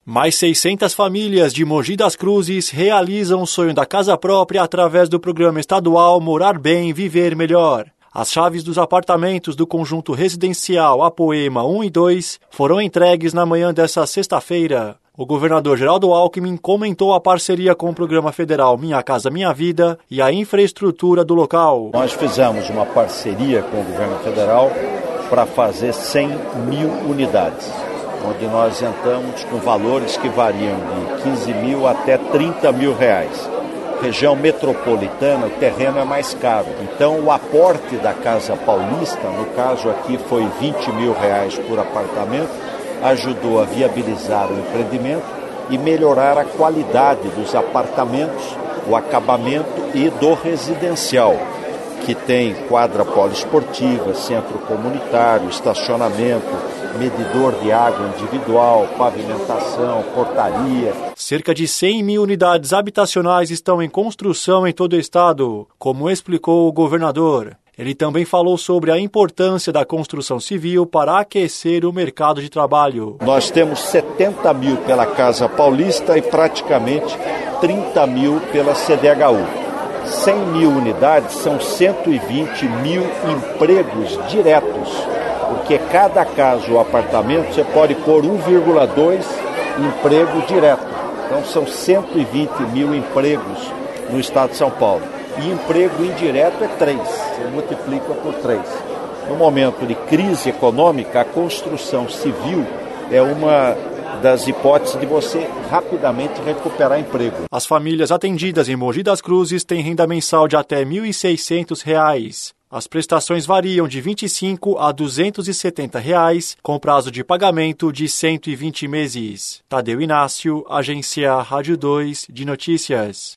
Mais 600 famílias de Mogi das Cruzes realizam o sonho da casa própria através do programa estadual Morar Bem, Viver Melhor. As chaves dos apartamentos do conjunto residencial Apoema 1 e 2 foram entregues na manhã desta sexta-feira. O governador Geraldo Alckmin comentou a parceria com o programa federal Minha Casa Minha Vida e a infraestrutura do local. Nós fizemos uma parceria com o governo federal para fazer 100 mil unidades, onde nós entramos com valores que variam de 15 mil até 30 mil reais. Região metropolitana, o terreno é mais caro. Então, o aporte da Casa Paulista, no caso aqui foi 20 mil reais por apartamento, ajudou a viabilizar o empreendimento e melhorar a qualidade dos apartamentos, o acabamento e do residencial, que tem quadra poliesportiva, centro comunitário, estacionamento, medidor de água individual, pavimentação, portaria. Cerca de 100 mil unidades habitacionais estão em construção em todo o estado, como explicou o governador. Ele também falou sobre a importância da construção civil para aquecer o mercado de trabalho. Nós temos 70 mil pela Casa Paulista e praticamente 30 mil pela CDHU. 100 mil unidades são 120 mil empregos diretos, porque cada casa ou apartamento você pode pôr 1,2 emprego direto. Então são 120 mil empregos no estado de São Paulo. E emprego indireto é 3, você multiplica por 3. No momento de crise econômica, a construção civil é uma das hipóteses de você rapidamente recuperar emprego. As famílias atendidas em Mogi das Cruzes têm renda mensal de até R$ 1.600. As prestações variam de R$ 25 a R$ 270, com prazo de pagamento de 120 meses. Tadeu Inácio, Agência Rádio 2 de Notícias.